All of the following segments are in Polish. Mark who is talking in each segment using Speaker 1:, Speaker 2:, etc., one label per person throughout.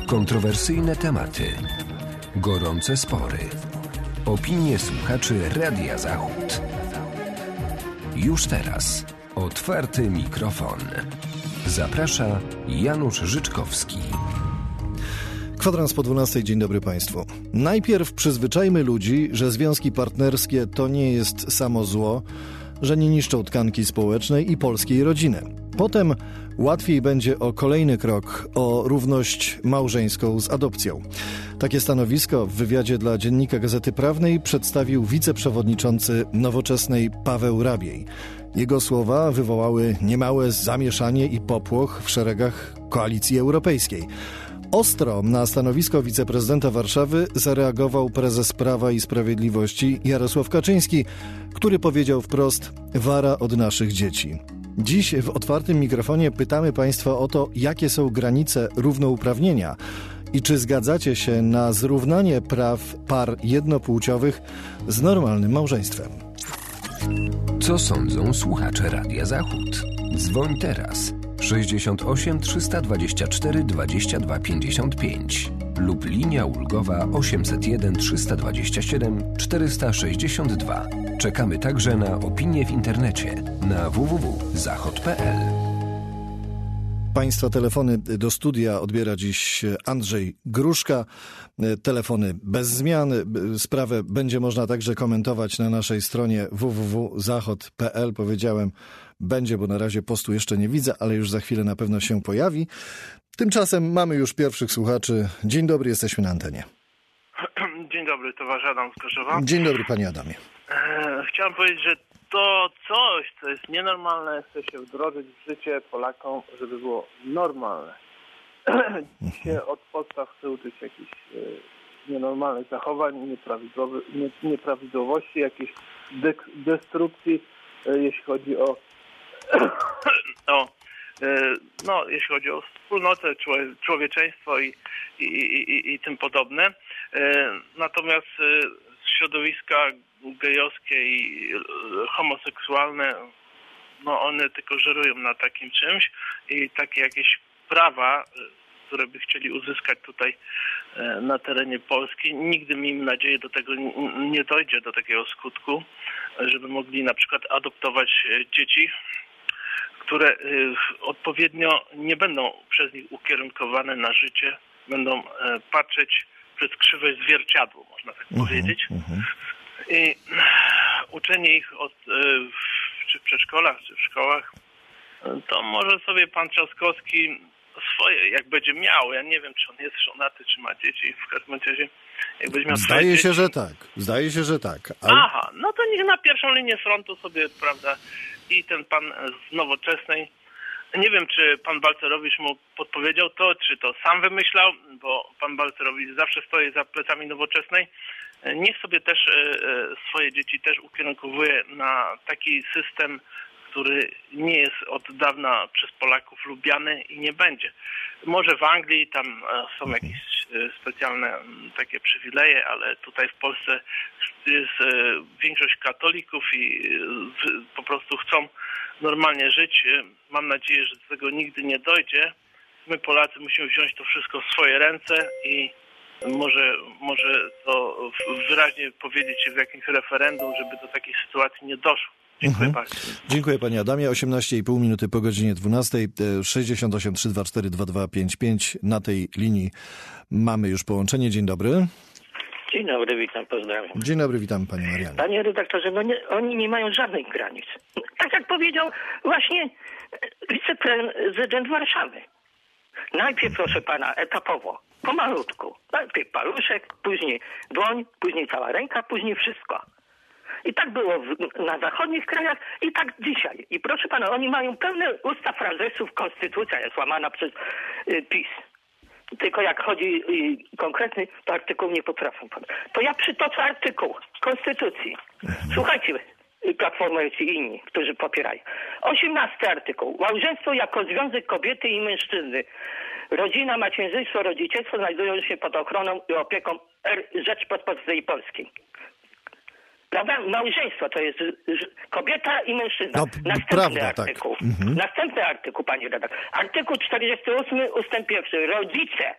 Speaker 1: Kontrowersyjne tematy, gorące spory, opinie słuchaczy Radia Zachód. Już teraz otwarty mikrofon. Zaprasza Janusz Życzkowski.
Speaker 2: Kwadrans po 12. Dzień dobry Państwu. Najpierw przyzwyczajmy ludzi, że związki partnerskie to nie jest samo zło, że nie niszczą tkanki społecznej i polskiej rodziny. Potem łatwiej będzie o kolejny krok, o równość małżeńską z adopcją. Takie stanowisko w wywiadzie dla Dziennika Gazety Prawnej przedstawił wiceprzewodniczący Nowoczesnej Paweł Rabiej. Jego słowa wywołały niemałe zamieszanie i popłoch w szeregach Koalicji Europejskiej. Ostro na stanowisko wiceprezydenta Warszawy zareagował prezes Prawa i Sprawiedliwości Jarosław Kaczyński, który powiedział wprost: wara od naszych dzieci. Dziś w otwartym mikrofonie pytamy Państwa o to, jakie są granice równouprawnienia i czy zgadzacie się na zrównanie praw par jednopłciowych z normalnym małżeństwem.
Speaker 1: Co sądzą słuchacze Radia Zachód? Dzwoń teraz 68 324 22 55 lub linia ulgowa 801 327 462. Czekamy także na opinie w internecie na www.zachod.pl.
Speaker 2: Państwa telefony do studia odbiera dziś Andrzej Gruszka. Telefony bez zmian. Sprawę będzie można także komentować na naszej stronie www.zachod.pl. Powiedziałem będzie, bo na razie postu jeszcze nie widzę, ale już za chwilę na pewno się pojawi. Tymczasem mamy już pierwszych słuchaczy. Dzień dobry, jesteśmy na antenie.
Speaker 3: Dzień dobry, towarzysz Adam z Gorzowa.
Speaker 2: Dzień dobry, panie Adamie.
Speaker 3: Chciałem powiedzieć, że to coś, co jest nienormalne, chce się wdrożyć w życie Polakom, żeby było normalne. Dzisiaj od podstaw chce uczyć jakichś nienormalnych zachowań, nieprawidłowości, jakiejś destrukcji, jeśli chodzi o jeśli chodzi o wspólnotę, człowieczeństwo i tym podobne. Natomiast środowiska gejowskie i homoseksualne, one tylko żerują na takim czymś i takie jakieś prawa, które by chcieli uzyskać tutaj na terenie Polski, nigdy, miejmy nadzieję, do tego nie dojdzie, do takiego skutku, żeby mogli na przykład adoptować dzieci, które odpowiednio nie będą przez nich ukierunkowane na życie, będą patrzeć przez krzywe zwierciadło, można tak powiedzieć. I uczenie ich czy w przedszkolach, czy w szkołach, to może sobie pan Trzaskowski swoje, jak będzie miał. Ja nie wiem, czy on jest żonaty, czy ma dzieci. W każdym razie, jak będzie miał
Speaker 2: Zdaje się, że tak. Ale...
Speaker 3: Aha, no to niech na pierwszą linię frontu sobie, prawda, i ten pan z Nowoczesnej. Nie wiem, czy pan Balcerowicz mu podpowiedział to, czy to sam wymyślał, bo pan Balcerowicz zawsze stoi za plecami Nowoczesnej. Niech sobie też swoje dzieci też ukierunkowuje na taki system, który nie jest od dawna przez Polaków lubiany i nie będzie. Może w Anglii tam są jakieś specjalne takie przywileje, ale tutaj w Polsce jest większość katolików i po prostu chcą normalnie żyć. Mam nadzieję, że do tego nigdy nie dojdzie. My Polacy musimy wziąć to wszystko w swoje ręce i może to wyraźnie powiedzieć w jakimś referendum, żeby do takiej sytuacji nie doszło. Dziękuję bardzo.
Speaker 2: Dziękuję panie Adamie. 18,5 minuty po godzinie 12. 68 324 2255. Na tej linii mamy już połączenie. Dzień dobry.
Speaker 4: Dzień dobry, witam, pozdrawiam.
Speaker 2: Dzień dobry, witam panie Marianie.
Speaker 4: Panie redaktorze, oni nie mają żadnych granic. Tak jak powiedział właśnie wiceprezydent Warszawy. Najpierw, proszę pana, etapowo, pomalutku. Najpierw paluszek, później dłoń, później cała ręka, później wszystko. I tak było na zachodnich krajach i tak dzisiaj. I proszę pana, oni mają pełne usta frazesów, konstytucja jest łamana przez PiS. Tylko jak chodzi konkretny, to artykuł nie potrafią. To ja przytoczę artykuł Konstytucji. Słuchajcie, Platforma i inni, którzy popierają. 18 artykuł. Małżeństwo jako związek kobiety i mężczyzny. Rodzina, macierzyństwo, rodzicielstwo znajdują się pod ochroną i opieką Rzeczpospolitej Polskiej. Prawda? Małżeństwo to jest kobieta i mężczyzna. Następny artykuł. Tak. Następny artykuł, pani redaktor. Artykuł 48 ustęp 1. Rodzice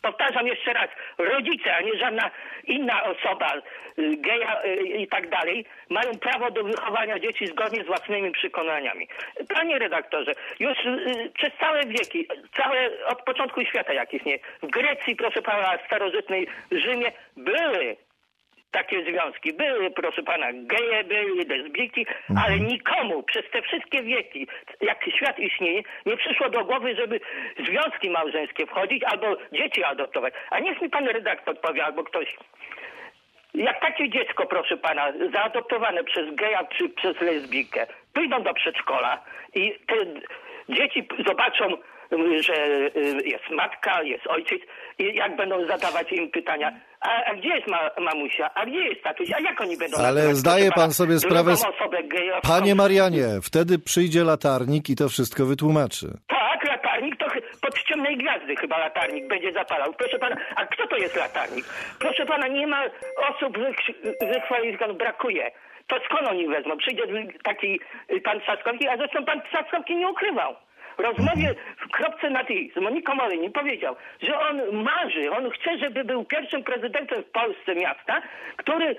Speaker 4: Powtarzam jeszcze raz, rodzice, a nie żadna inna osoba, geja i tak dalej, mają prawo do wychowania dzieci zgodnie z własnymi przekonaniami. Panie redaktorze, już przez całe wieki, od początku świata jak nie, w Grecji, proszę pana, w starożytnej Rzymie były takie związki. Były, proszę pana, geje, były lesbijki, ale nikomu przez te wszystkie wieki, jak świat istnieje, nie przyszło do głowy, żeby związki małżeńskie wchodzić albo dzieci adoptować. A niech mi pan redaktor powie, albo ktoś. Jak takie dziecko, proszę pana, zaadoptowane przez geja czy przez lesbijkę, pójdą do przedszkola i te dzieci zobaczą, że jest matka, jest ojciec i jak będą zadawać im pytania, a gdzie jest mamusia, a gdzie jest tatuś, a jak oni będą...
Speaker 2: Ale zdaje pan sobie sprawę... Panie Marianie, wtedy przyjdzie latarnik i to wszystko wytłumaczy.
Speaker 4: Tak, latarnik to pod ciemnej gwiazdy chyba latarnik będzie zapalał. Proszę pana, a kto to jest latarnik? Proszę pana, nie ma osób wykwalifikowanych, brakuje. To skąd oni wezmą? Przyjdzie taki pan Trzaskowski, a zresztą pan Trzaskowski nie ukrywał. W rozmowie w kropce nad i z Moniką Moryni powiedział, że on marzy, on chce, żeby był pierwszym prezydentem w Polsce miasta, który,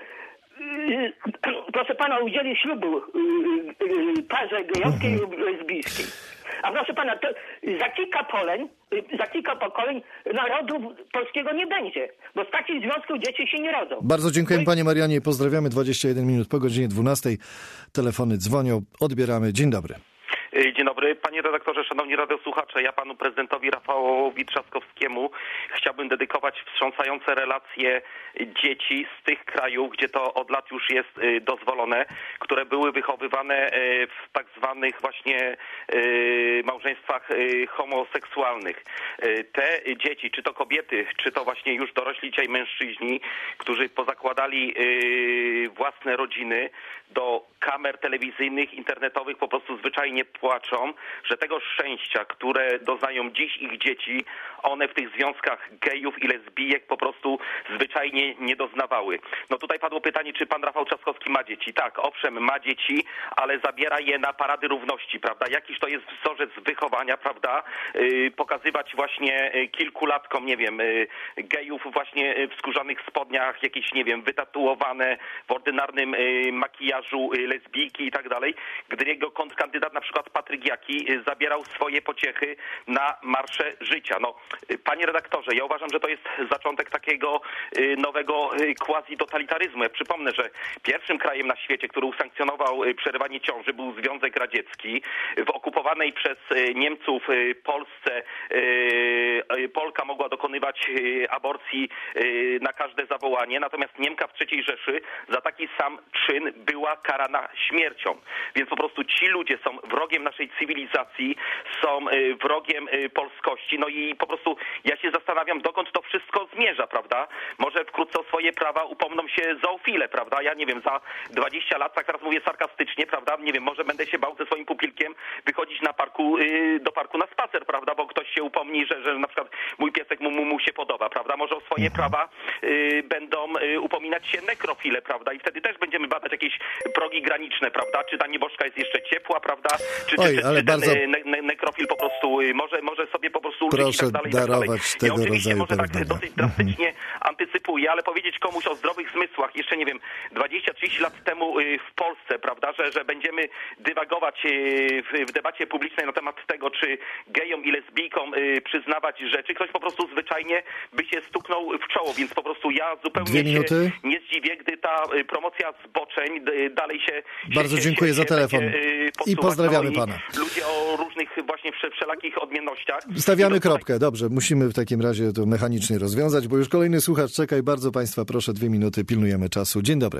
Speaker 4: proszę pana, udzieli ślubu parze gejowskiej lub lesbijskiej. A proszę pana, to za kilka pokoleń narodu polskiego nie będzie, bo z takich związków dzieci się nie rodzą.
Speaker 2: Bardzo dziękujemy panie Marianie i pozdrawiamy. 21 minut po godzinie 12. Telefony dzwonią, odbieramy. Dzień dobry.
Speaker 5: Dzień dobry, panie redaktorze, szanowni radiosłuchacze. Ja panu prezydentowi Rafałowi Trzaskowskiemu chciałbym dedykować wstrząsające relacje dzieci z tych krajów, gdzie to od lat już jest dozwolone, które były wychowywane w tak zwanych właśnie małżeństwach homoseksualnych. Te dzieci, czy to kobiety, czy to właśnie już dorośli dzisiaj mężczyźni, którzy pozakładali własne rodziny, do kamer telewizyjnych, internetowych po prostu zwyczajnie płaczą, że tego szczęścia, które doznają dziś ich dzieci, one w tych związkach gejów i lesbijek po prostu zwyczajnie nie doznawały. No tutaj padło pytanie, czy pan Rafał Trzaskowski ma dzieci. Tak, owszem, ma dzieci, ale zabiera je na parady równości, prawda? Jakiś to jest wzorzec wychowania, prawda? Pokazywać właśnie kilkulatkom, nie wiem, gejów właśnie w skórzanych spodniach, jakieś, nie wiem, wytatuowane w ordynarnym makijażu lesbijki i tak dalej, gdy jego kontrkandydat, na przykład Patryk Jaki, zabierał swoje pociechy na marsze życia. No, panie redaktorze, ja uważam, że to jest zaczątek takiego nowego quasi-totalitaryzmu. Ja przypomnę, że pierwszym krajem na świecie, który usankcjonował przerywanie ciąży, był Związek Radziecki. W okupowanej przez Niemców Polsce Polka mogła dokonywać aborcji na każde zawołanie, natomiast Niemka w III Rzeszy za taki sam czyn była karana śmiercią. Więc po prostu ci ludzie są wrogiem naszej cywilizacji, są wrogiem polskości. No i po prostu ja się zastanawiam, dokąd to wszystko zmierza, prawda? Może wkrótce o swoje prawa upomną się zoofile, prawda? Ja nie wiem, za 20 lat, tak teraz mówię sarkastycznie, prawda? Nie wiem, może będę się bał ze swoim pupilkiem wychodzić do parku na spacer, prawda? Bo ktoś się upomni, że na przykład mój piesek mu się podoba, prawda? Może o swoje prawa będą upominać się nekrofile, prawda? I wtedy też będziemy badać jakieś progi graniczne, prawda? Czy ta nieboszka jest jeszcze ciepła, prawda? Czy ten nekrofil po prostu może sobie po prostu ulżyć i tak dalej.
Speaker 2: Darować tego
Speaker 5: ja oczywiście
Speaker 2: rodzaju
Speaker 5: może tak dosyć drastycznie antycypuję, ale powiedzieć komuś o zdrowych zmysłach, jeszcze nie wiem, 20-30 lat temu w Polsce, prawda, że będziemy dywagować w debacie publicznej na temat tego, czy gejom i lesbijkom przyznawać rzeczy, ktoś po prostu zwyczajnie by się stuknął w czoło, więc po prostu ja zupełnie się nie zdziwię, gdy ta promocja zboczeń dalej się...
Speaker 2: Bardzo dziękuję za telefon i pozdrawiamy pana.
Speaker 5: Ludzie o różnych właśnie wszelakich odmiennościach.
Speaker 2: Stawiamy kropkę, dobrze, musimy w takim razie to mechanicznie rozwiązać, bo już kolejny słuchacz czeka i bardzo państwa proszę, 2 minuty, pilnujemy czasu. Dzień dobry.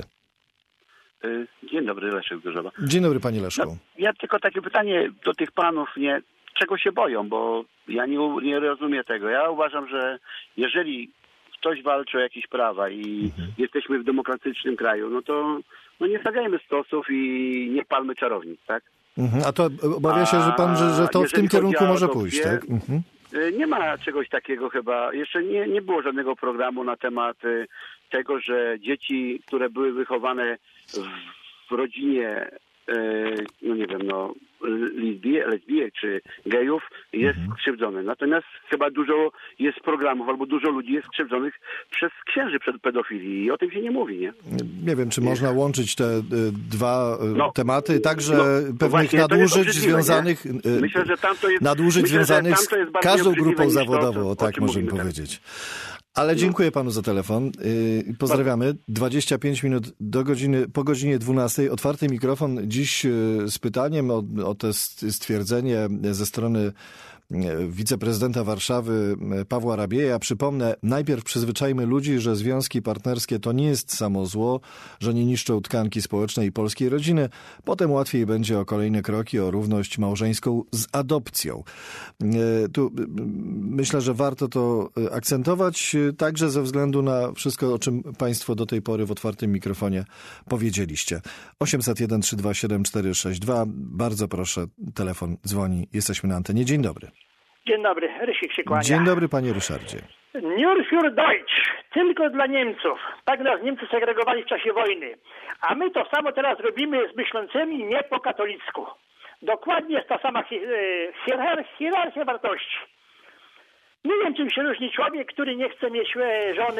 Speaker 6: Dzień dobry, Leszek Gorzowa.
Speaker 2: Dzień dobry, panie Leszku.
Speaker 6: No, ja tylko takie pytanie do tych panów, czego się boją, bo ja nie rozumiem tego. Ja uważam, że jeżeli ktoś walczy o jakieś prawa i jesteśmy w demokratycznym kraju, no to nie stawiajmy stosów i nie palmy czarownic, tak?
Speaker 2: A to obawia się, że pan, że to w tym kierunku może pójść, tak?
Speaker 6: Nie ma czegoś takiego chyba. Jeszcze nie było żadnego programu na temat tego, że dzieci, które były wychowane w rodzinie no nie wiem, no lesbijek czy gejów jest skrzywdzony. Natomiast chyba dużo jest programów albo dużo ludzi jest skrzywdzonych przez księży przed pedofilii i o tym się nie mówi, nie?
Speaker 2: Nie wiem, czy można łączyć te dwa tematy, także pewnych
Speaker 6: właśnie,
Speaker 2: nadużyć związanych,
Speaker 6: myślę, że tam to jest,
Speaker 2: nadużyć związanych z każdą grupą zawodową, tak możemy
Speaker 6: mówimy,
Speaker 2: powiedzieć. Ale dziękuję panu za telefon. Pozdrawiamy. 25 minut po godzinie 12. Otwarty mikrofon dziś z pytaniem o to stwierdzenie ze strony wiceprezydenta Warszawy Pawła Rabieja. Przypomnę, najpierw przyzwyczajmy ludzi, że związki partnerskie to nie jest samo zło, że nie niszczą tkanki społecznej polskiej rodziny. Potem łatwiej będzie o kolejne kroki, o równość małżeńską z adopcją. Tu myślę, że warto to akcentować, także ze względu na wszystko, o czym państwo do tej pory w otwartym mikrofonie powiedzieliście. 801 327 462. Bardzo proszę, telefon dzwoni. Jesteśmy na antenie. Dzień dobry.
Speaker 7: Dzień dobry, Rysik się kłania.
Speaker 2: Dzień dobry, panie Ryszardzie.
Speaker 7: Nur für Deutsch, tylko dla Niemców. Tak nas Niemcy segregowali w czasie wojny. A my to samo teraz robimy z myślącymi nie po katolicku. Dokładnie jest ta sama hierarchia wartości. Nie wiem, czym się różni człowiek, który nie chce mieć żony,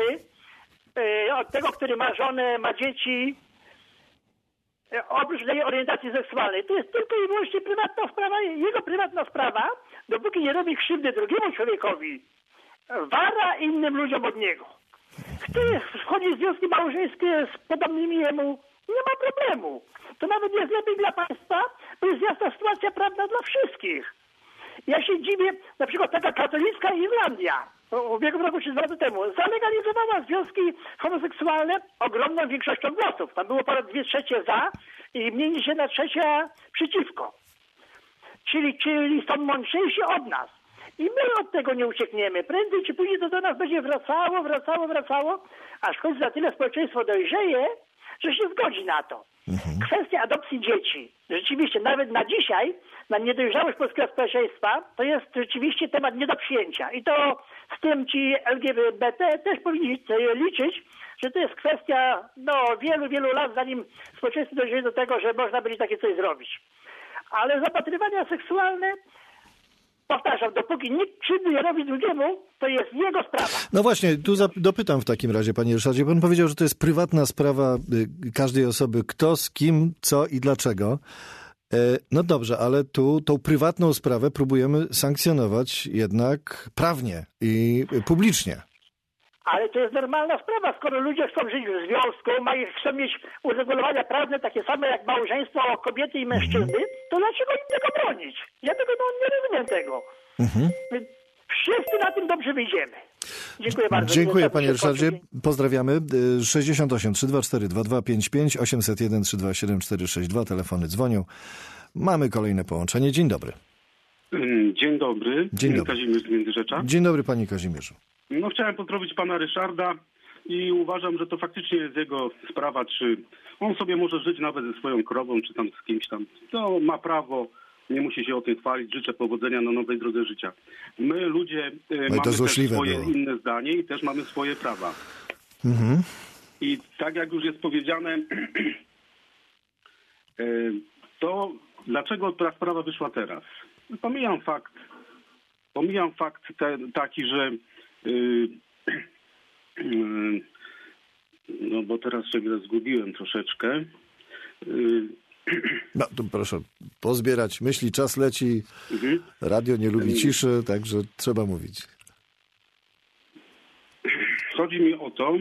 Speaker 7: od tego, który ma żonę, ma dzieci, oprócz tej orientacji seksualnej. To jest tylko i wyłącznie prywatna sprawa, jego prywatna sprawa, dopóki nie robi krzywdy drugiemu człowiekowi, wara innym ludziom od niego. Kto wchodzi w związki małżeńskie z podobnymi jemu, nie ma problemu. To nawet jest lepiej dla państwa, bo jest jasna sytuacja prawna dla wszystkich. Ja się dziwię, na przykład taka katolicka Irlandia w ubiegłym roku czy 2 lata temu zalegalizowała związki homoseksualne ogromną większością głosów. Tam było ponad 2/3 za i mniej niż 1/3 przeciwko. Czyli są mądrzejsi od nas. I my od tego nie uciekniemy. Prędzej czy później to do nas będzie wracało, aż w końcu za tyle społeczeństwo dojrzeje, że się zgodzi na to. Kwestia adopcji dzieci. Rzeczywiście, nawet na dzisiaj, na niedojrzałość polskiego społeczeństwa, to jest rzeczywiście temat nie do przyjęcia. I to z tym ci LGBT też powinni liczyć, że to jest kwestia wielu lat, zanim społeczeństwo dojrzeje do tego, że można będzie takie coś zrobić. Ale zapatrywania seksualne, powtarzam, dopóki nikt krzywdy nie robi drugiemu, to jest jego sprawa.
Speaker 2: No właśnie, tu dopytam w takim razie, panie Ryszardzie. Pan powiedział, że to jest prywatna sprawa każdej osoby, kto z kim, co i dlaczego. No dobrze, ale tu tą prywatną sprawę próbujemy sankcjonować jednak prawnie i publicznie.
Speaker 7: Ale to jest normalna sprawa, skoro ludzie chcą żyć w związku, chcą mieć uregulowania prawne takie same jak małżeństwo kobiety i mężczyzny, to dlaczego im tego bronić? Ja tego nie rozumiem tego. Wszyscy na tym dobrze wyjdziemy. Dziękuję bardzo.
Speaker 2: Dziękuję, panie Ryszardzie. Pozdrawiamy. 68 324 2255 801 327 462. Telefony dzwonią. Mamy kolejne połączenie. Dzień dobry.
Speaker 8: Dzień dobry.
Speaker 2: Dzień dobry.
Speaker 8: Kazimierz z Międzyrzecza.
Speaker 2: Dzień dobry, panie Kazimierzu.
Speaker 8: No, chciałem pozdrowić pana Ryszarda i uważam, że to faktycznie jest jego sprawa, czy on sobie może żyć nawet ze swoją krową, czy tam z kimś tam. To ma prawo, nie musi się o tym chwalić. Życzę powodzenia na nowej drodze życia. My, ludzie, mamy też swoje inne zdanie i też mamy swoje prawa. I tak jak już jest powiedziane, to dlaczego ta sprawa wyszła teraz? Pomijam fakt taki, że no bo teraz się zgubiłem troszeczkę.
Speaker 2: No to proszę pozbierać myśli, czas leci, radio nie lubi ciszy, także trzeba mówić.
Speaker 8: Chodzi mi o to,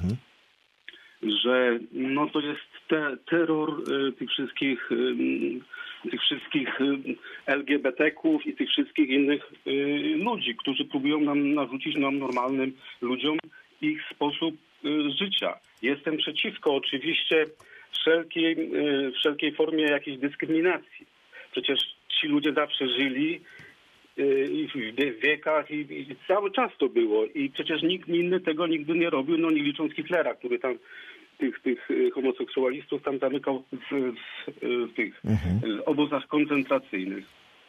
Speaker 8: że no to jest terror tych wszystkich LGBT-ków i tych wszystkich innych ludzi, którzy próbują narzucić nam, normalnym ludziom, ich sposób życia. Jestem przeciwko oczywiście wszelkiej formie jakiejś dyskryminacji. Przecież ci ludzie zawsze żyli i w wiekach i cały czas to było. I przecież nikt inny tego nigdy nie robił, no nie licząc Hitlera, który tam tych homoseksualistów tam zamykał w tych obozach koncentracyjnych.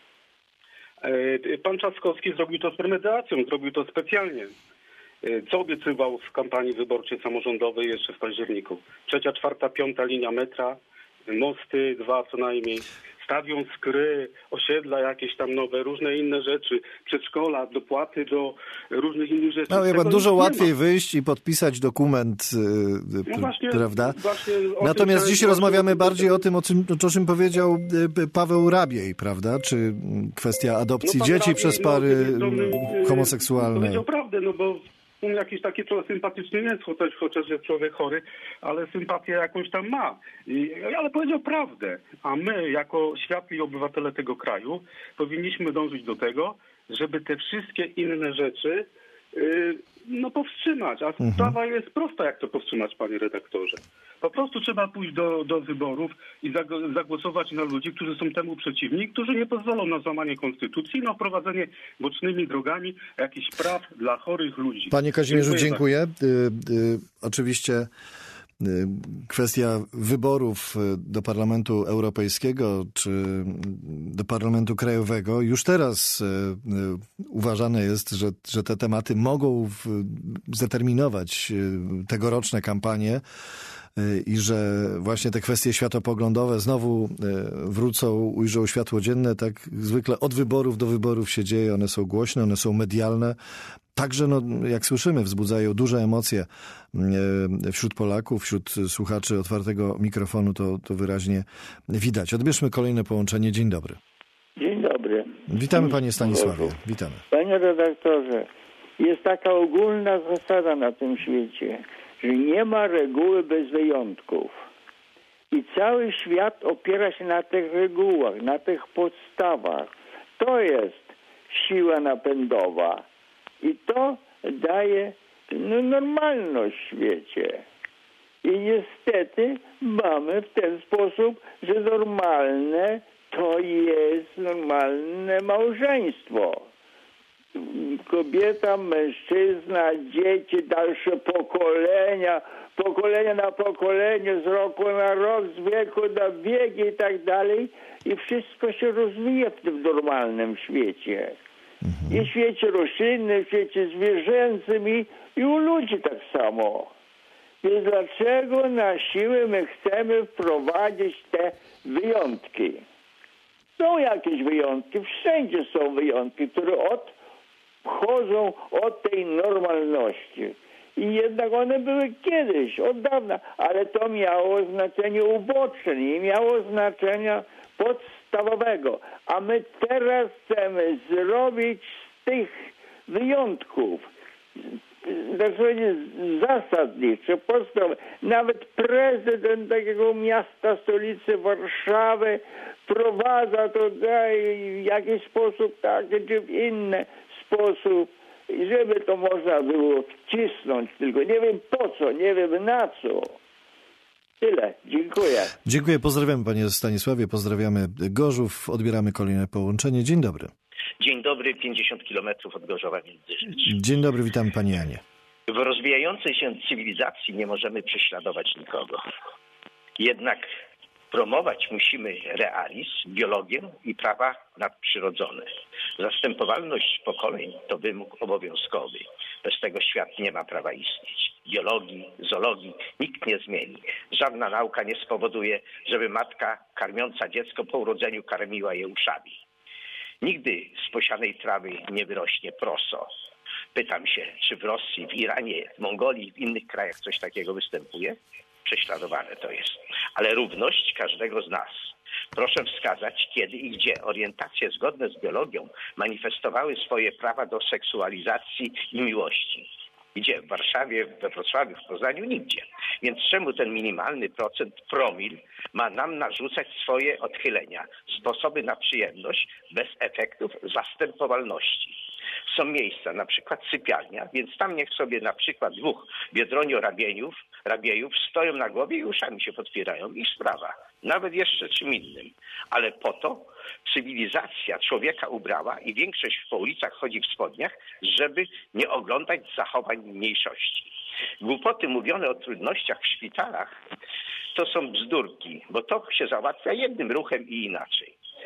Speaker 8: Pan Trzaskowski zrobił to z premedytacją, zrobił to specjalnie. Co obiecywał w kampanii wyborczej samorządowej jeszcze w październiku? 3., 4., 5. linia metra mosty 2 co najmniej, stawią skry, osiedla jakieś tam nowe, różne inne rzeczy, przedszkola, dopłaty do różnych innych rzeczy.
Speaker 2: No chyba dużo łatwiej wyjść i podpisać dokument,
Speaker 8: właśnie,
Speaker 2: prawda?
Speaker 8: Właśnie
Speaker 2: Natomiast dziś rozmawiamy bardziej o tym, o czym powiedział Paweł Rabiej, prawda? Czy kwestia adopcji dzieci przez pary homoseksualne.
Speaker 8: Powiedział prawdę, no bo on jakiś taki trochę sympatyczny jest, chociaż jest człowiek chory, ale sympatię jakąś tam ma. Ale powiedział prawdę. A my, jako światli obywatele tego kraju, powinniśmy dążyć do tego, żeby te wszystkie inne rzeczy powstrzymać. A sprawa jest prosta, jak to powstrzymać, panie redaktorze. Po prostu trzeba pójść do wyborów i zagłosować na ludzi, którzy są temu przeciwni, którzy nie pozwolą na złamanie konstytucji, na wprowadzenie bocznymi drogami jakichś praw dla chorych ludzi.
Speaker 2: Panie Kazimierzu, dziękuję. Oczywiście kwestia wyborów do Parlamentu Europejskiego czy do Parlamentu Krajowego już teraz uważane jest, że te tematy mogą zdeterminować tegoroczne kampanie i że właśnie te kwestie światopoglądowe znowu wrócą, ujrzą światło dzienne. Tak zwykle od wyborów do wyborów się dzieje. One są głośne, one są medialne. Także, jak słyszymy, wzbudzają duże emocje wśród Polaków, wśród słuchaczy Otwartego Mikrofonu. To wyraźnie widać. Odbierzmy kolejne połączenie. Dzień dobry.
Speaker 9: Dzień dobry.
Speaker 2: Witamy, panie Stanisławie. Witamy.
Speaker 9: Panie redaktorze, jest taka ogólna zasada na tym świecie, że nie ma reguły bez wyjątków. I cały świat opiera się na tych regułach, na tych podstawach. To jest siła napędowa. I to daje normalność w świecie. I niestety mamy w ten sposób, że normalne to jest normalne małżeństwo. Kobieta, mężczyzna, dzieci, dalsze pokolenia na pokolenie, z roku na rok, z wieku na wiek i tak dalej. I wszystko się rozwija w tym normalnym świecie. I w świecie roślinnym, w świecie zwierzęcym i u ludzi tak samo. Więc dlaczego na siłę my chcemy wprowadzić te wyjątki? Są jakieś wyjątki, wszędzie są wyjątki, które odchodzą od tej normalności. I jednak one były kiedyś, od dawna, ale to miało znaczenie uboczne, nie miało znaczenia podstawowego. A my teraz chcemy zrobić z tych wyjątków zasadnicze, podstawowe. Nawet prezydent takiego miasta, stolicy Warszawy wprowadza to w jakiś sposób taki czy w inny sposób, żeby to można było wcisnąć, tylko nie wiem po co, nie wiem na co. Tyle. Dziękuję.
Speaker 2: Dziękuję. Pozdrawiamy, panie Stanisławie. Pozdrawiamy Gorzów. Odbieramy kolejne połączenie. Dzień dobry.
Speaker 10: Dzień dobry. 50 kilometrów od Gorzowa Międzyrzecz.
Speaker 2: Dzień dobry. Witamy, pani Janie.
Speaker 10: W rozwijającej się cywilizacji nie możemy prześladować nikogo. Jednak promować musimy realizm, biologię i prawa nadprzyrodzone. Zastępowalność pokoleń to wymóg obowiązkowy. Bez tego świat nie ma prawa istnieć. Biologii, zoologii nikt nie zmieni. Żadna nauka nie spowoduje, żeby matka karmiąca dziecko po urodzeniu karmiła je uszami. Nigdy z posianej trawy nie wyrośnie proso. Pytam się, czy w Rosji, w Iranie, w Mongolii, w innych krajach coś takiego występuje? Prześladowane to jest. Ale równość każdego z nas. Proszę wskazać, kiedy i gdzie orientacje zgodne z biologią manifestowały swoje prawa do seksualizacji i miłości. Gdzie? W Warszawie, we Wrocławiu, w Poznaniu? Nigdzie. Więc czemu ten minimalny procent, promil, ma nam narzucać swoje odchylenia, sposoby na przyjemność bez efektów zastępowalności? Są miejsca, na przykład sypialnia, więc tam niech sobie na przykład dwóch rabiejów stoją na głowie i uszami się podpierają. Ich sprawa. Nawet jeszcze czym innym. Ale po to cywilizacja człowieka ubrała i większość po ulicach chodzi w spodniach, żeby nie oglądać zachowań mniejszości. Głupoty mówione o trudnościach w szpitalach to są bzdurki, bo to się załatwia jednym ruchem i inaczej.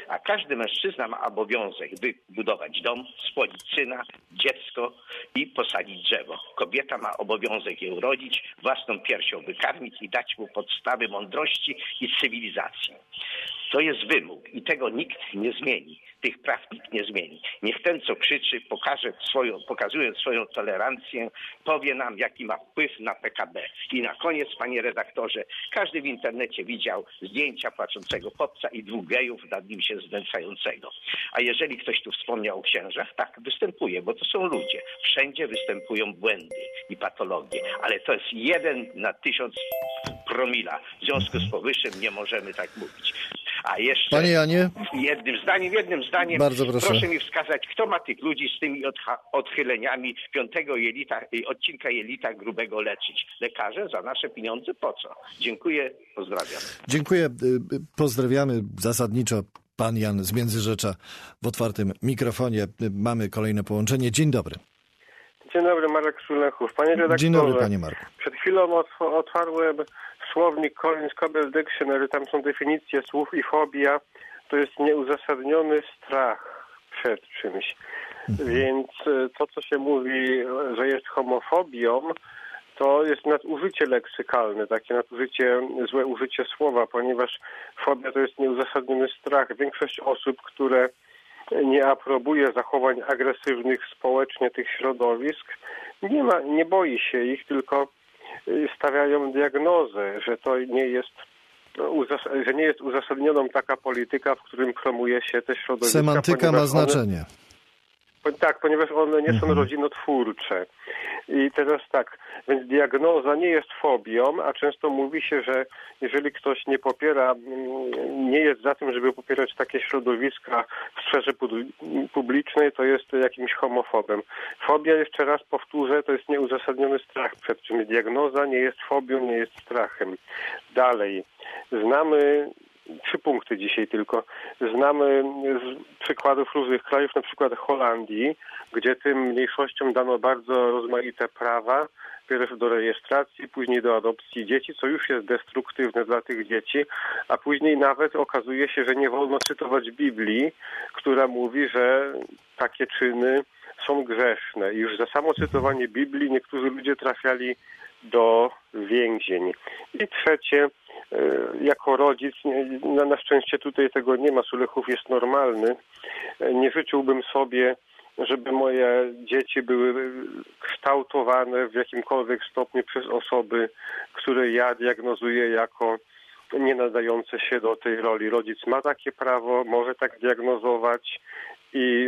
Speaker 10: A każdy mężczyzna ma obowiązek wybudować dom, spłodzić syna, dziecko i posadzić drzewo. Kobieta ma obowiązek je urodzić, własną piersią wykarmić i dać mu podstawy mądrości i cywilizacji. To jest wymóg i tego nikt nie zmieni. Tych praw nikt nie zmieni. Niech ten, co krzyczy, pokazując swoją tolerancję, powie nam, jaki ma wpływ na PKB. I na koniec, panie redaktorze, każdy w internecie widział zdjęcia płaczącego chłopca i 2 gejów nad nim się znęcającego. A jeżeli ktoś tu wspomniał o księżach, tak, występuje, bo to są ludzie. Wszędzie występują błędy i patologie, ale to jest 1 na 1000 promila. W związku z powyższym nie możemy tak mówić. A jeszcze
Speaker 2: Panie Janie,
Speaker 10: jednym zdaniem,
Speaker 2: bardzo proszę
Speaker 10: mi wskazać, kto ma tych ludzi z tymi odchyleniami 5 odcinka jelita grubego leczyć. Lekarze za nasze pieniądze po co? Dziękuję, pozdrawiam.
Speaker 2: Dziękuję, pozdrawiamy zasadniczo. Pan Jan z Międzyrzecza w otwartym mikrofonie. Mamy kolejne połączenie. Dzień dobry.
Speaker 11: Dzień dobry, Marek Szulechów. Panie redaktorze,
Speaker 2: dzień dobry, panie Marku.
Speaker 11: Przed chwilą otwarłem słownik Collins Cobble Dictionary. Tam są definicje słów i fobia. To jest nieuzasadniony strach przed czymś. Więc to, co się mówi, że jest homofobią, to jest nadużycie leksykalne, takie nadużycie, złe użycie słowa, ponieważ fobia to jest nieuzasadniony strach. Większość osób, które nie aprobuje zachowań agresywnych społecznie tych środowisk, nie boi się ich, tylko stawiają diagnozę, że to nie jest uzasadnioną taka polityka, w którym promuje się te środowiska.
Speaker 2: Semantyka ma znaczenie.
Speaker 11: Tak, ponieważ one nie są rodzinotwórcze. I teraz tak, więc diagnoza nie jest fobią, a często mówi się, że jeżeli ktoś nie jest za tym, żeby popierać takie środowiska w sferze publicznej, to jest jakimś homofobem. Fobia, jeszcze raz powtórzę, to jest nieuzasadniony strach przed czymś. Diagnoza nie jest fobią, nie jest strachem. Dalej, znamy 3 punkty dzisiaj tylko. Znamy z przykładów różnych krajów, na przykład Holandii, gdzie tym mniejszościom dano bardzo rozmaite prawa, pierw do rejestracji, później do adopcji dzieci, co już jest destruktywne dla tych dzieci, a później nawet okazuje się, że nie wolno cytować Biblii, która mówi, że takie czyny są grzeszne. I już za samo cytowanie Biblii niektórzy ludzie trafiali do więzień. I trzecie, jako rodzic, na szczęście tutaj tego nie ma, Szulechów jest normalny, nie życzyłbym sobie, żeby moje dzieci były kształtowane w jakimkolwiek stopniu przez osoby, które ja diagnozuję jako nie nadające się do tej roli. Rodzic ma takie prawo, może tak diagnozować i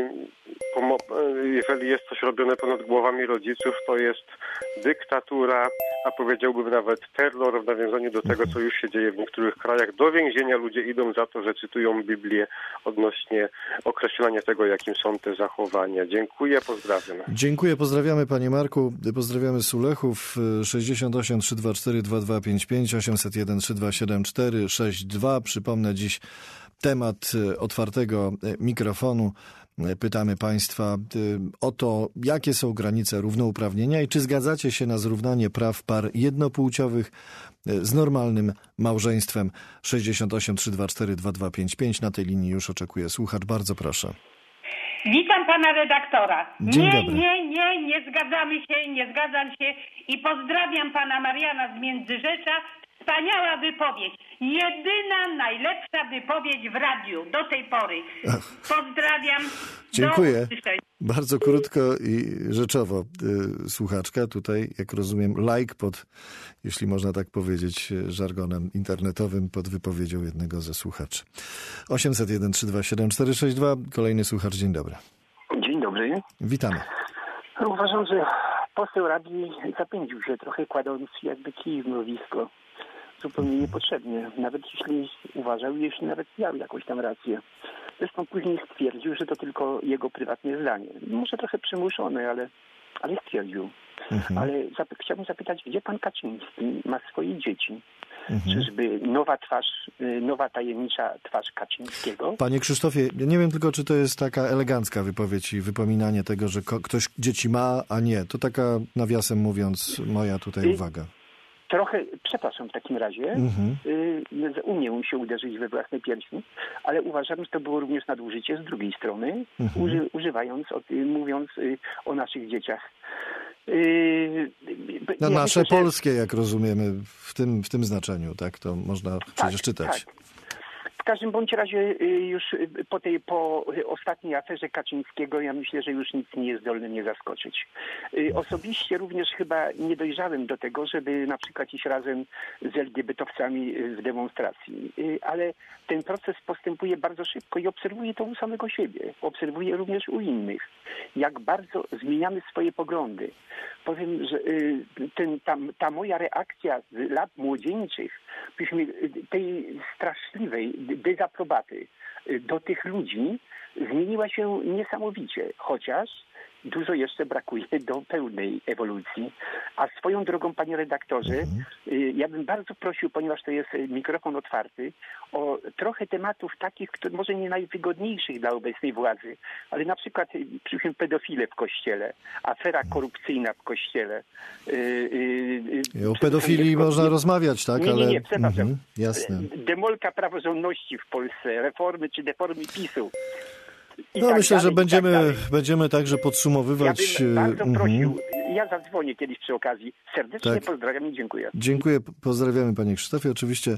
Speaker 11: jeżeli jest coś robione ponad głowami rodziców, to jest dyktatura, a powiedziałbym nawet terror w nawiązaniu do tego, co już się dzieje w niektórych krajach. Do więzienia ludzie idą za to, że cytują Biblię odnośnie określania tego, jakim są te zachowania. Dziękuję, pozdrawiam.
Speaker 2: Dziękuję, pozdrawiamy panie Marku, pozdrawiamy Sulechów, 68 324 2255, 801 327 462. Przypomnę dziś temat otwartego mikrofonu. Pytamy państwa o to, jakie są granice równouprawnienia i czy zgadzacie się na zrównanie praw par jednopłciowych z normalnym małżeństwem. 68 324 2255. Na tej linii już oczekuje słuchacz. Bardzo proszę.
Speaker 12: Witam pana redaktora.
Speaker 2: Dzień dobry.
Speaker 12: Nie zgadzamy się, nie zgadzam się i pozdrawiam pana Mariana z Międzyrzecza. Wspaniała wypowiedź. Jedyna, najlepsza wypowiedź w radiu do tej pory. Pozdrawiam.
Speaker 2: Dziękuję. Bardzo krótko i rzeczowo. Słuchaczka tutaj, jak rozumiem, like pod, jeśli można tak powiedzieć żargonem internetowym, pod wypowiedzią jednego ze słuchaczy. 801 327 462. Kolejny słuchacz. Dzień dobry.
Speaker 13: Dzień dobry.
Speaker 2: Witamy.
Speaker 13: Uważam, że poseł radni zapędził się trochę, kładąc jakby kij w mrowisko. Zupełnie niepotrzebnie, nawet jeśli uważał, jeśli nawet miał jakąś tam rację. Zresztą później stwierdził, że to tylko jego prywatne zdanie. Może trochę przymuszone, ale stwierdził. Ale chciałbym zapytać, gdzie pan Kaczyński ma swoje dzieci? Czyżby nowa tajemnicza twarz Kaczyńskiego?
Speaker 2: Panie Krzysztofie, ja nie wiem tylko, czy to jest taka elegancka wypowiedź i wypominanie tego, że ktoś dzieci ma, a nie. To taka, nawiasem mówiąc, moja tutaj uwaga.
Speaker 13: trochę, przepraszam w takim razie, umiałem się uderzyć we własne piersi, ale uważam, że to było również nadużycie z drugiej strony, mówiąc o naszych dzieciach.
Speaker 2: No nasze polskie, jak rozumiemy, w tym znaczeniu, tak? To można przecież czytać.
Speaker 13: Tak. W każdym bądź razie już po ostatniej aferze Kaczyńskiego ja myślę, że już nic nie jest zdolny mnie zaskoczyć. Osobiście również chyba nie dojrzałem do tego, żeby na przykład iść razem z LGBT-owcami w demonstracji. Ale ten proces postępuje bardzo szybko i obserwuję to u samego siebie. Obserwuję również u innych. Jak bardzo zmieniamy swoje poglądy. Powiem, że ta moja reakcja z lat młodzieńczych, tej straszliwej dezaprobaty do tych ludzi zmieniła się niesamowicie, chociaż dużo jeszcze brakuje do pełnej ewolucji. A swoją drogą, panie redaktorze, ja bym bardzo prosił, ponieważ to jest mikrofon otwarty, o trochę tematów takich, które może nie najwygodniejszych dla obecnej władzy, ale na przykład pedofile w kościele, afera korupcyjna w kościele.
Speaker 2: O pedofilii można rozmawiać, tak?
Speaker 13: Nie, przepraszam.
Speaker 2: Jasne.
Speaker 13: Demolka praworządności w Polsce, reformy czy deformy PiS-u.
Speaker 2: Myślę, że będziemy także podsumowywać.
Speaker 13: Ja bym bardzo prosił, ja zadzwonię kiedyś przy okazji. Serdecznie pozdrawiam i dziękuję.
Speaker 2: Dziękuję, pozdrawiamy panie Krzysztofie. Oczywiście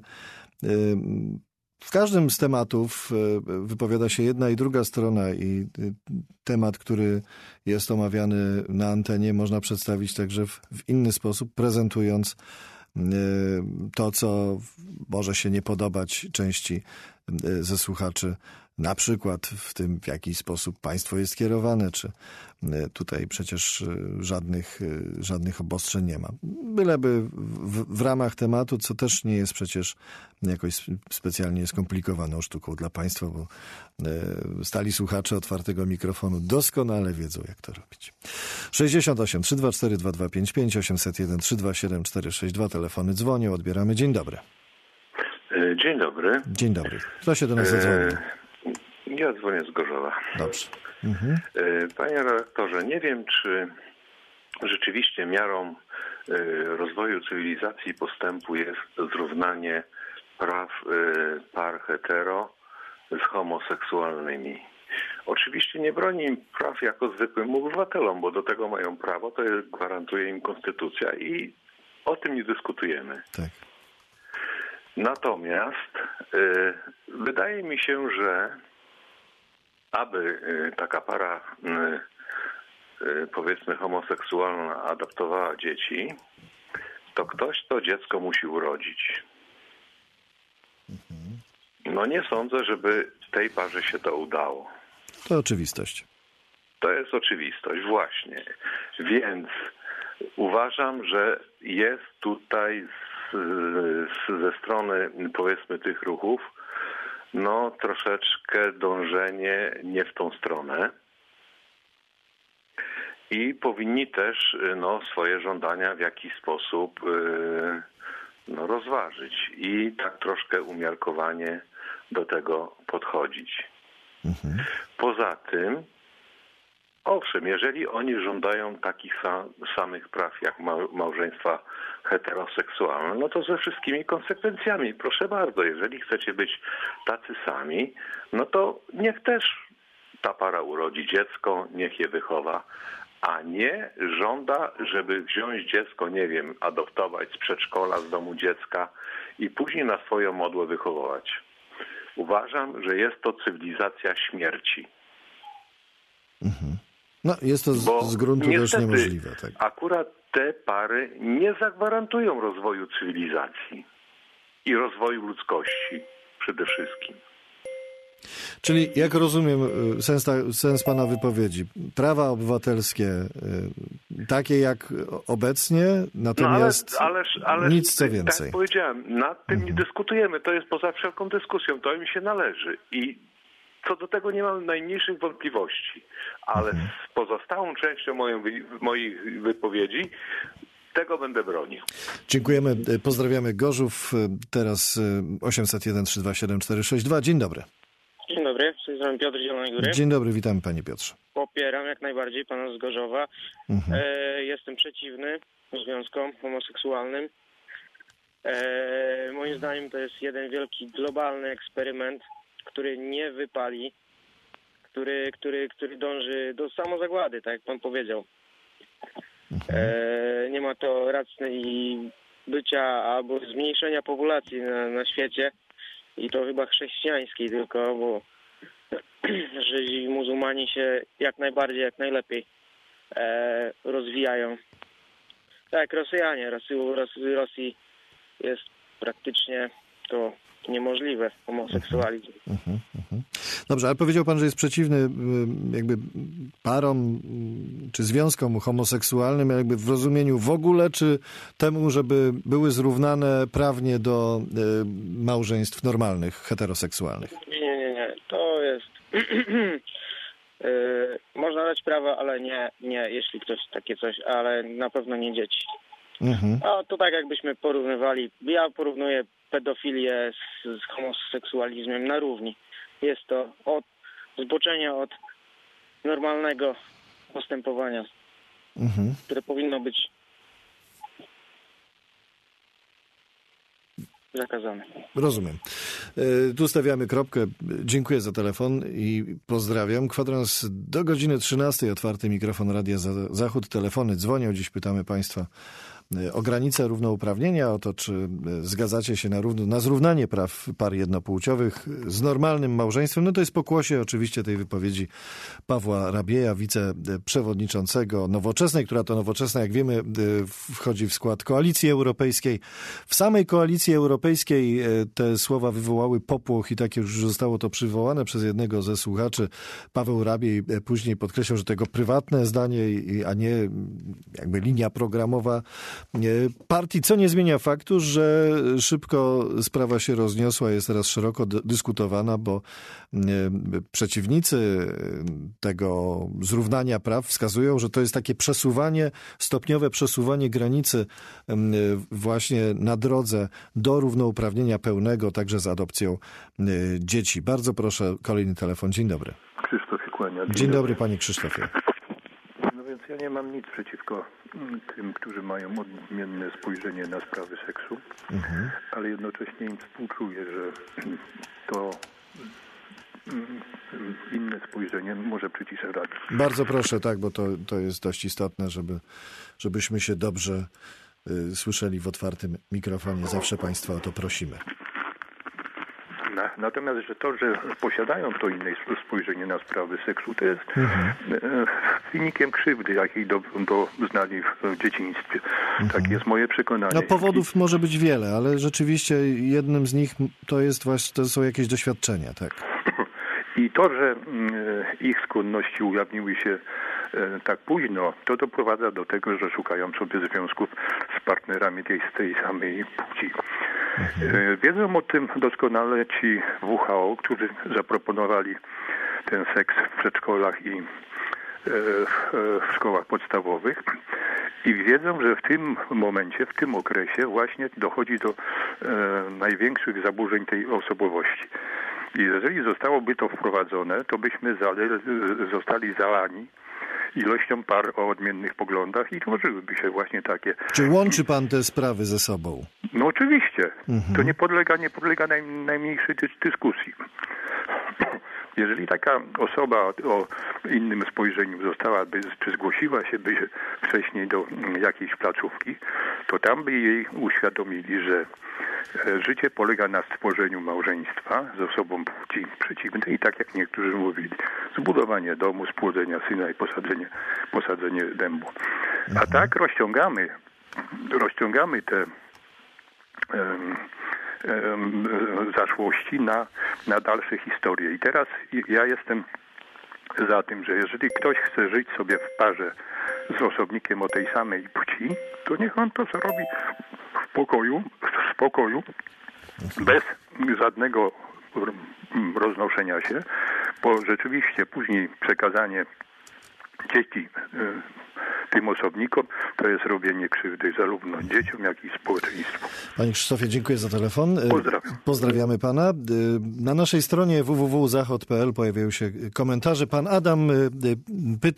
Speaker 2: w każdym z tematów wypowiada się jedna i druga strona i temat, który jest omawiany na antenie, można przedstawić także w inny sposób, prezentując to, co może się nie podobać części ze słuchaczy, na przykład w tym, w jaki sposób państwo jest kierowane, czy tutaj przecież żadnych obostrzeń nie ma. Byleby w ramach tematu, co też nie jest przecież jakoś specjalnie skomplikowaną sztuką dla państwa, bo stali słuchacze otwartego mikrofonu doskonale wiedzą, jak to robić. 68 324 2255 801 327 462. Telefony dzwonią, odbieramy. Dzień dobry.
Speaker 14: Dzień dobry.
Speaker 2: Dzień dobry. Kto się do nas zadzwonił?
Speaker 14: Ja dzwonię z Gorzowa.
Speaker 2: Dobrze.
Speaker 14: Panie redaktorze, nie wiem, czy rzeczywiście miarą rozwoju cywilizacji i postępu jest zrównanie praw par hetero z homoseksualnymi. Oczywiście nie broni im praw jako zwykłym obywatelom, bo do tego mają prawo, to gwarantuje im konstytucja i o tym nie dyskutujemy.
Speaker 2: Tak.
Speaker 14: Natomiast wydaje mi się, że aby taka para, powiedzmy homoseksualna, adoptowała dzieci, to ktoś to dziecko musi urodzić. No nie sądzę, żeby tej parze się to udało.
Speaker 2: To oczywistość.
Speaker 14: To jest oczywistość, właśnie. Więc uważam, że jest tutaj ze strony, powiedzmy, tych ruchów troszeczkę dążenie nie w tą stronę i powinni też swoje żądania w jakiś sposób rozważyć i tak troszkę umiarkowanie do tego podchodzić. Poza tym, owszem, jeżeli oni żądają takich samych praw jak małżeństwa heteroseksualne, no to ze wszystkimi konsekwencjami. Proszę bardzo, jeżeli chcecie być tacy sami, no to niech też ta para urodzi dziecko, niech je wychowa, a nie żąda, żeby wziąć dziecko, nie wiem, adoptować z przedszkola, z domu dziecka i później na swoją modłę wychowywać. Uważam, że jest to cywilizacja śmierci.
Speaker 2: No, jest to z gruntu też niemożliwe. Tak.
Speaker 14: Akurat te pary nie zagwarantują rozwoju cywilizacji i rozwoju ludzkości przede wszystkim.
Speaker 2: Czyli, jak rozumiem sens pana wypowiedzi, prawa obywatelskie takie jak obecnie, natomiast
Speaker 14: ale
Speaker 2: nic co więcej.
Speaker 14: Tak jak powiedziałem, nad tym nie dyskutujemy, to jest poza wszelką dyskusją, to im się należy i co do tego nie mam najmniejszych wątpliwości, ale z pozostałą częścią moich wypowiedzi tego będę bronił.
Speaker 2: Dziękujemy, pozdrawiamy Gorzów, teraz 801 327 462. Dzień dobry.
Speaker 15: Dzień dobry, z tej strony Piotr Zielonej Góry.
Speaker 2: Dzień dobry, witamy panie Piotrze.
Speaker 15: Popieram jak najbardziej pana z Gorzowa. Jestem przeciwny związkom homoseksualnym. Moim zdaniem to jest jeden wielki globalny eksperyment, który nie wypali, który dąży do samozagłady, tak jak pan powiedział. Nie ma to racji bycia albo zmniejszenia populacji na świecie i to chyba chrześcijańskiej tylko, bo Żydzi i muzułmanie się jak najbardziej, jak najlepiej rozwijają. Tak, Rosjanie. Rosji jest praktycznie to niemożliwe, homoseksualizm.
Speaker 2: Dobrze, ale powiedział pan, że jest przeciwny jakby parom czy związkom homoseksualnym jakby w rozumieniu w ogóle, czy temu, żeby były zrównane prawnie do małżeństw normalnych, heteroseksualnych?
Speaker 15: Nie. To jest... można dać prawa, ale nie, jeśli ktoś takie coś, ale na pewno nie dzieci. A to tak jakbyśmy porównywali, ja porównuję pedofilię z homoseksualizmem na równi. Jest to zboczenie od normalnego postępowania, które powinno być zakazane.
Speaker 2: Rozumiem. Tu stawiamy kropkę. Dziękuję za telefon i pozdrawiam. Kwadrans do godziny 13. Otwarty mikrofon Radia Zachód. Telefony dzwonią. Dziś pytamy Państwa o granicę równouprawnienia, o to, czy zgadzacie się na zrównanie praw par jednopłciowych z normalnym małżeństwem. No to jest pokłosie oczywiście tej wypowiedzi Pawła Rabieja, wiceprzewodniczącego Nowoczesnej, która to Nowoczesna, jak wiemy, wchodzi w skład Koalicji Europejskiej. W samej Koalicji Europejskiej te słowa wywołały popłoch i tak już zostało to przywołane przez jednego ze słuchaczy. Paweł Rabiej później podkreślał, że tego prywatne zdanie, a nie jakby linia programowa partii, co nie zmienia faktu, że szybko sprawa się rozniosła, jest teraz szeroko dyskutowana, bo przeciwnicy tego zrównania praw wskazują, że to jest takie stopniowe przesuwanie granicy właśnie na drodze do równouprawnienia pełnego, także z adopcją dzieci. Bardzo proszę, kolejny telefon. Dzień dobry.
Speaker 14: Krzysztof się kłania.
Speaker 2: Dzień dobry, panie Krzysztofie.
Speaker 14: No więc ja nie mam nic przeciwko tym, którzy mają odmienne spojrzenie na sprawy seksu, ale jednocześnie im współczuję, że to inne spojrzenie może przycisnąć radę.
Speaker 2: Bardzo proszę, tak, bo to jest dość istotne, żebyśmy się dobrze słyszeli w otwartym mikrofonie. Zawsze Państwa o to prosimy.
Speaker 14: Natomiast że posiadają to inne spojrzenie na sprawy seksu, to jest wynikiem krzywdy, jakiej doznali w dzieciństwie. Tak jest moje przekonanie.
Speaker 2: No powodów może być wiele, ale rzeczywiście jednym z nich to są jakieś doświadczenia, tak.
Speaker 14: I to, że ich skłonności ujawniły się tak późno, to doprowadza do tego, że szukają sobie związków z partnerami tej samej płci. Wiedzą o tym doskonale ci WHO, którzy zaproponowali ten seks w przedszkolach i w szkołach podstawowych i wiedzą, że w tym momencie, w tym okresie właśnie dochodzi do największych zaburzeń tej osobowości. I jeżeli zostałoby to wprowadzone, to byśmy zostali zalani ilością par o odmiennych poglądach i tworzyłyby się właśnie takie...
Speaker 2: Czy łączy pan te sprawy ze sobą?
Speaker 14: No oczywiście. To nie podlega najmniejszej dyskusji. Jeżeli taka osoba o innym spojrzeniu czy zgłosiła się wcześniej do jakiejś placówki, to tam by jej uświadomili, że życie polega na stworzeniu małżeństwa z osobą płci przeciwnej i tak jak niektórzy mówili, zbudowanie domu, spłodzenia syna i posadzenie dębu. A tak rozciągamy te zaszłości na dalsze historie. I teraz ja jestem za tym, że jeżeli ktoś chce żyć sobie w parze z osobnikiem o tej samej płci, to niech on to zrobi w spokoju, bez żadnego roznoszenia się, bo rzeczywiście później przekazanie dzieci tym osobnikom to jest robienie krzywdy zarówno dzieciom, jak i społeczeństwu.
Speaker 2: Panie Krzysztofie, dziękuję za telefon.
Speaker 14: Pozdrawiam.
Speaker 2: Pozdrawiamy pana. Na naszej stronie www.zachod.pl pojawiają się komentarze. Pan Adam pyta,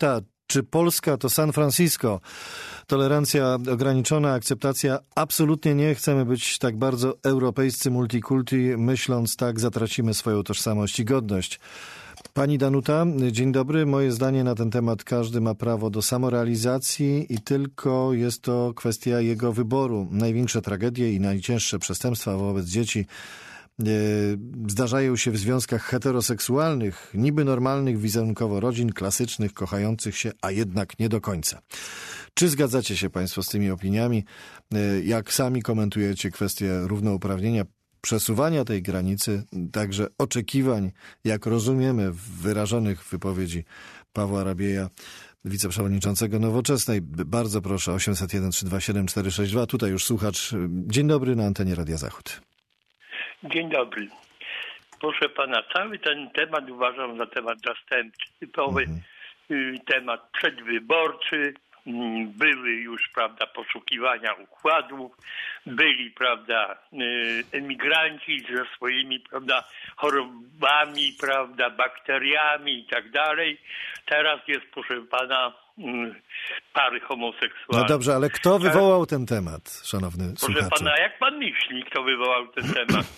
Speaker 2: Czy Polska to San Francisco? Tolerancja ograniczona, akceptacja absolutnie nie. Chcemy być tak bardzo europejscy, multikulti. Myśląc tak, zatracimy swoją tożsamość i godność. Pani Danuta, dzień dobry. Moje zdanie na ten temat: każdy ma prawo do samorealizacji i tylko jest to kwestia jego wyboru. Największe tragedie i najcięższe przestępstwa wobec dzieci zdarzają się w związkach heteroseksualnych, niby normalnych wizerunkowo rodzin, klasycznych, kochających się, a jednak nie do końca. Czy zgadzacie się Państwo z tymi opiniami? Jak sami komentujecie kwestię równouprawnienia, przesuwania tej granicy, także oczekiwań, jak rozumiemy, wyrażonych w wypowiedzi Pawła Rabieja, wiceprzewodniczącego Nowoczesnej? Bardzo proszę, 801 327 462. Tutaj już słuchacz. Dzień dobry, na antenie Radia Zachód.
Speaker 16: Dzień dobry. Proszę pana, cały ten temat uważam za temat zastępczy, typowy temat przedwyborczy. Były już, prawda, poszukiwania układów, byli, prawda, emigranci ze swoimi, prawda, chorobami, prawda, bakteriami i tak dalej. Teraz jest, proszę pana, pary homoseksualne.
Speaker 2: No dobrze, ale kto wywołał ten temat, szanowny słuchaczu?
Speaker 16: Proszę pana, jak pan myśli, kto wywołał ten temat?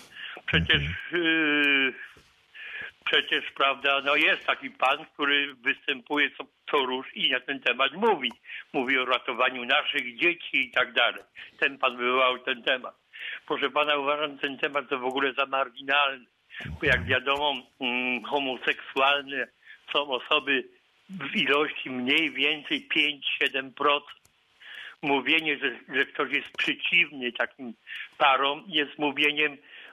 Speaker 16: Przecież, prawda, no jest taki pan, który występuje co rusz i na ten temat mówi. Mówi o ratowaniu naszych dzieci i tak dalej. Ten pan wywołał ten temat. Proszę pana, uważam ten temat to w ogóle za marginalny. Bo jak wiadomo, homoseksualne są osoby w ilości mniej więcej 5-7%. Mówienie, że ktoś jest przeciwny takim parom, jest mówieniem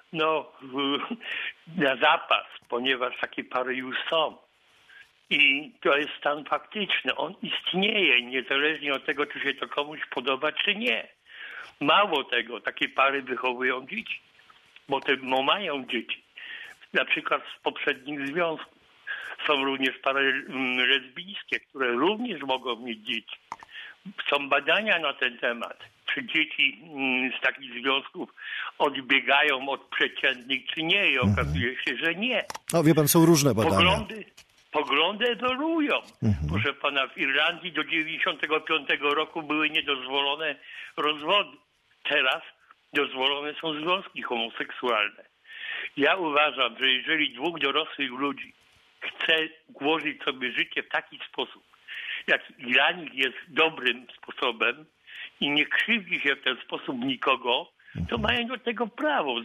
Speaker 16: na zapas, ponieważ takie pary już są. I to jest stan faktyczny. On istnieje niezależnie od tego, czy się to komuś podoba, czy nie. Mało tego, takie pary wychowują dzieci, bo mają dzieci. Na przykład z poprzednich związków. Są również pary lesbijskie, które również mogą mieć dzieci. Są badania na ten temat. Czy dzieci z takich związków odbiegają od przeciętnych, czy nie? I okazuje się, że nie.
Speaker 2: No wie pan, są różne badania.
Speaker 16: Poglądy ewoluują. Proszę pana, w Irlandii do 95 roku były niedozwolone rozwody. Teraz dozwolone są związki homoseksualne. Ja uważam, że jeżeli dwóch dorosłych ludzi chce ułożyć sobie życie w taki sposób, jak dla nich jest dobrym sposobem i nie krzywdzi się w ten sposób nikogo, to mają do tego prawo.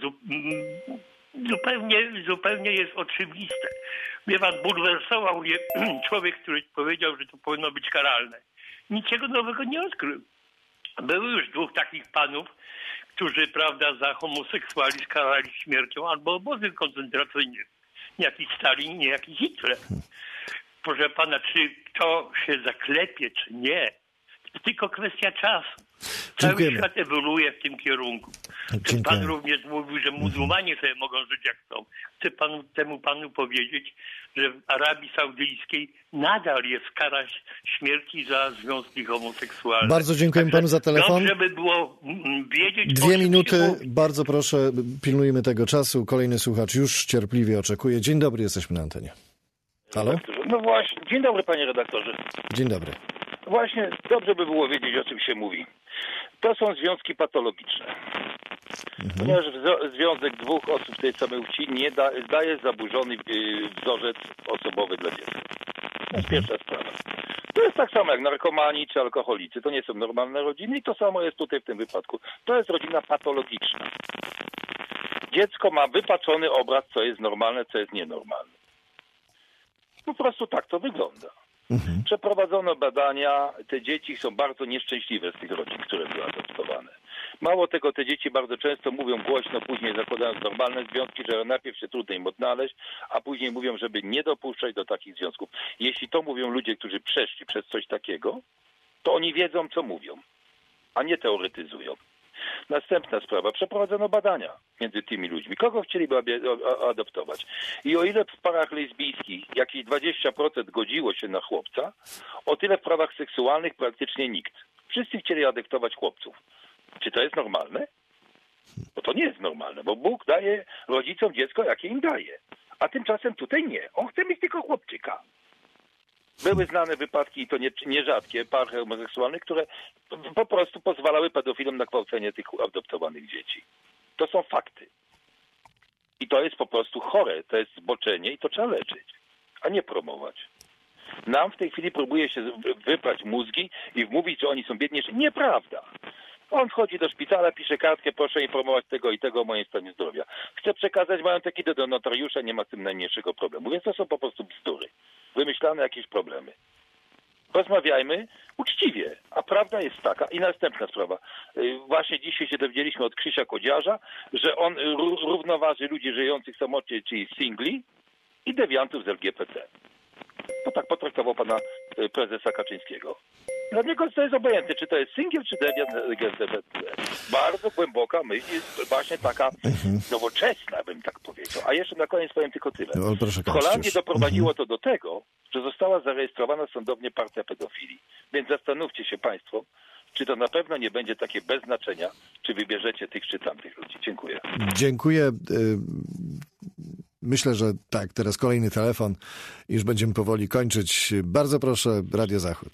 Speaker 16: Zupełnie jest oczywiste. Mnie pan bulwersował człowiek, który powiedział, że to powinno być karalne. Niczego nowego nie odkrył. Było już dwóch takich panów, którzy, prawda, za homoseksualizm karali śmiercią albo obozem koncentracyjnym. Nie jakiś Stalin, nie jakiś Hitler. Proszę pana, czy to się zaklepie, czy nie, to tylko kwestia czasu. Cały świat ewoluuje w tym kierunku. Pan również mówił, że muzułmanie sobie mogą żyć jak chcą. Chcę temu panu powiedzieć, że w Arabii Saudyjskiej nadal jest kara śmierci za związki homoseksualne.
Speaker 2: Bardzo dziękujemy panu za telefon.
Speaker 16: Dobrze by było wiedzieć...
Speaker 2: 2 minuty, bardzo proszę, pilnujmy tego czasu. Kolejny słuchacz już cierpliwie oczekuje. Dzień dobry, jesteśmy na antenie. Halo?
Speaker 17: No właśnie, dzień dobry panie redaktorze.
Speaker 2: Dzień dobry.
Speaker 17: Właśnie, dobrze by było wiedzieć, o czym się mówi. To są związki patologiczne. Ponieważ związek dwóch osób tej samej płci nie daje zaburzony wzorzec osobowy dla dziecka. To jest pierwsza sprawa. To jest tak samo jak narkomani czy alkoholicy. To nie są normalne rodziny i to samo jest tutaj w tym wypadku. To jest rodzina patologiczna. Dziecko ma wypaczony obraz, co jest normalne, co jest nienormalne. Po prostu tak to wygląda. Przeprowadzono badania, te dzieci są bardzo nieszczęśliwe z tych rodzin, które były adoptowane. Mało tego, te dzieci bardzo często mówią głośno, później zakładając normalne związki, że najpierw się trudno im odnaleźć, a później mówią, żeby nie dopuszczać do takich związków. Jeśli to mówią ludzie, którzy przeszli przez coś takiego, to oni wiedzą, co mówią, a nie teoretyzują. Następna sprawa. Przeprowadzono badania między tymi ludźmi. Kogo chcieliby adoptować? I o ile w parach lesbijskich jakieś 20% godziło się na chłopca, o tyle w prawach seksualnych praktycznie nikt. Wszyscy chcieli adoptować chłopców. Czy to jest normalne? Bo to nie jest normalne, bo Bóg daje rodzicom dziecko, jakie im daje. A tymczasem tutaj nie. On chce mieć tylko chłopczyka. Były znane wypadki, i to nierzadkie, par homoseksualnych, które po prostu pozwalały pedofilom na gwałcenie tych adoptowanych dzieci. To są fakty. I to jest po prostu chore, to jest zboczenie i to trzeba leczyć, a nie promować. Nam w tej chwili próbuje się wyprać mózgi i wmówić, że oni są biedniejsi. Nieprawda. On wchodzi do szpitala, pisze kartkę, proszę informować tego i tego o moim stanie zdrowia. Chce przekazać majątek, idę do notariusza, nie ma z tym najmniejszego problemu. Więc to są po prostu bzdury. Wymyślane jakieś problemy. Rozmawiajmy uczciwie, a prawda jest taka. I następna sprawa. Właśnie dzisiaj się dowiedzieliśmy od Krzysia Kodziarza, że on równoważy ludzi żyjących samotnie, czyli singli i dewiantów z LGBT. To tak potraktował pana prezesa Kaczyńskiego. Dla niego to jest obojętne, czy to jest singiel, czy dewiant LGBT. Bardzo głęboka myśl, właśnie taka nowoczesna, bym tak powiedział. A jeszcze na koniec powiem tylko tyle.
Speaker 2: No,
Speaker 17: w Holandii doprowadziło to do tego, że została zarejestrowana sądownie partia pedofilii. Więc zastanówcie się państwo, czy to na pewno nie będzie takie bez znaczenia, czy wybierzecie tych czy tamtych ludzi. Dziękuję.
Speaker 2: Dziękuję. Myślę, że tak, teraz kolejny telefon i już będziemy powoli kończyć. Bardzo proszę, Radio Zachód.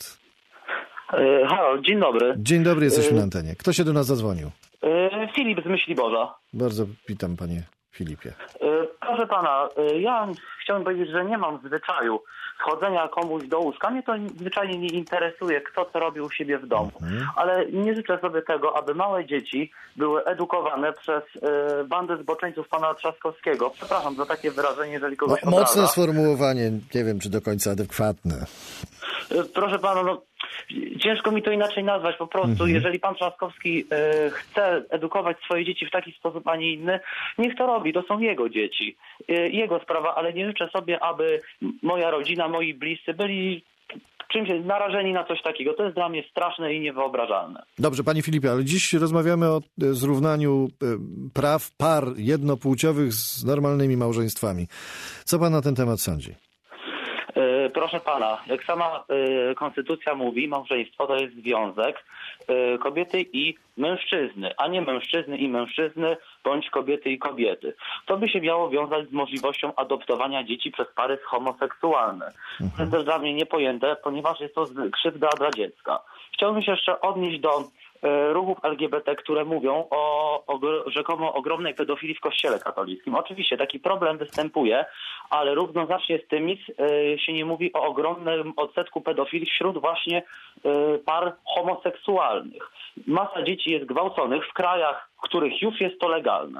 Speaker 18: Halo, dzień dobry.
Speaker 2: Dzień dobry, jesteśmy na antenie. Kto się do nas zadzwonił?
Speaker 18: Filip z Myśliborza.
Speaker 2: Bardzo witam, panie Filipie.
Speaker 18: Proszę pana, ja chciałem powiedzieć, że nie mam zwyczaju wchodzenia komuś do łóżka. Mnie to zwyczajnie nie interesuje, kto co robi u siebie w domu. Ale nie życzę sobie tego, aby małe dzieci były edukowane przez bandę zboczeńców pana Trzaskowskiego. Przepraszam za takie wyrażenie, jeżeli kogoś obraża.
Speaker 2: Mocne sformułowanie, nie wiem, czy do końca adekwatne.
Speaker 18: Proszę pana, no ciężko mi to inaczej nazwać. Po prostu, jeżeli pan Trzaskowski chce edukować swoje dzieci w taki sposób, a nie inny, niech to robi. To są jego dzieci. Jego sprawa, ale nie życzę sobie, aby moja rodzina, moi bliscy byli czymś narażeni na coś takiego. To jest dla mnie straszne i niewyobrażalne.
Speaker 2: Dobrze, panie Filipie, ale dziś rozmawiamy o zrównaniu praw par jednopłciowych z normalnymi małżeństwami. Co pan na ten temat sądzi?
Speaker 18: Proszę pana, jak sama konstytucja mówi, małżeństwo to jest związek kobiety i mężczyzny, a nie mężczyzny i mężczyzny, bądź kobiety i kobiety. To by się miało wiązać z możliwością adoptowania dzieci przez pary homoseksualne. To jest też dla mnie niepojęte, ponieważ jest to krzywda dla dziecka. Chciałbym się jeszcze odnieść do ruchów LGBT, które mówią o rzekomo ogromnej pedofilii w Kościele katolickim. Oczywiście taki problem występuje, ale równoznacznie z tym nic się nie mówi o ogromnym odsetku pedofilii wśród właśnie par homoseksualnych. Masa dzieci jest gwałconych w krajach, w których już jest to legalne.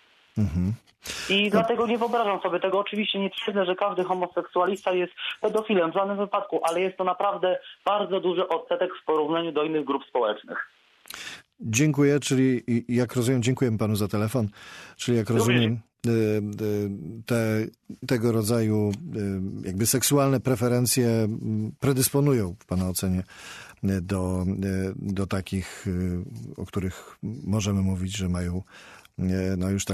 Speaker 18: I dlatego nie wyobrażam sobie tego. Oczywiście nie twierdzę, że każdy homoseksualista jest pedofilem w żadnym wypadku, ale jest to naprawdę bardzo duży odsetek w porównaniu do innych grup społecznych.
Speaker 2: Dziękuję, czyli jak rozumiem, dziękuję panu za telefon, czyli jak rozumiem, tego rodzaju jakby seksualne preferencje predysponują w pana ocenie do takich, o których możemy mówić, że mają no już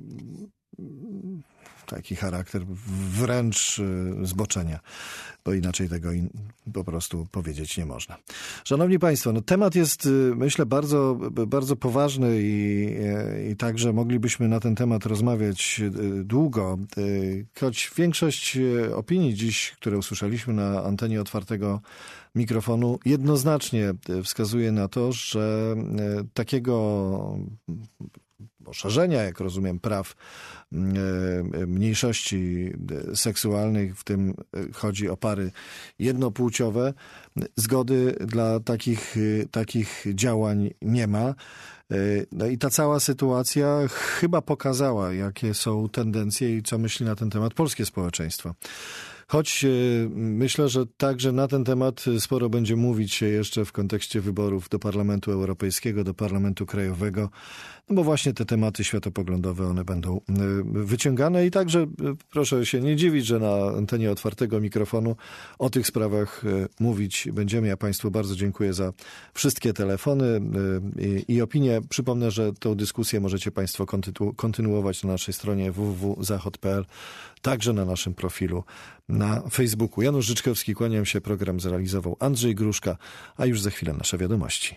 Speaker 2: taki charakter wręcz zboczenia, bo inaczej tego po prostu powiedzieć nie można. Szanowni Państwo, no temat jest, myślę, bardzo, bardzo poważny i także moglibyśmy na ten temat rozmawiać długo, choć większość opinii dziś, które usłyszeliśmy na antenie otwartego mikrofonu, jednoznacznie wskazuje na to, że takiego poszerzenia, jak rozumiem, praw mniejszości seksualnych, w tym chodzi o pary jednopłciowe, zgody dla takich działań nie ma. No i ta cała sytuacja chyba pokazała, jakie są tendencje i co myśli na ten temat polskie społeczeństwo. Choć myślę, że także na ten temat sporo będzie mówić się jeszcze w kontekście wyborów do Parlamentu Europejskiego, do Parlamentu Krajowego, no bo właśnie te tematy światopoglądowe, one będą wyciągane i także proszę się nie dziwić, że na antenie otwartego mikrofonu o tych sprawach mówić będziemy. Ja Państwu bardzo dziękuję za wszystkie telefony i opinie. Przypomnę, że tę dyskusję możecie Państwo kontynuować na naszej stronie www.zachod.pl, także na naszym profilu na Facebooku. Janusz Życzkowski, kłaniam się. Program zrealizował Andrzej Gruszka, a już za chwilę nasze wiadomości.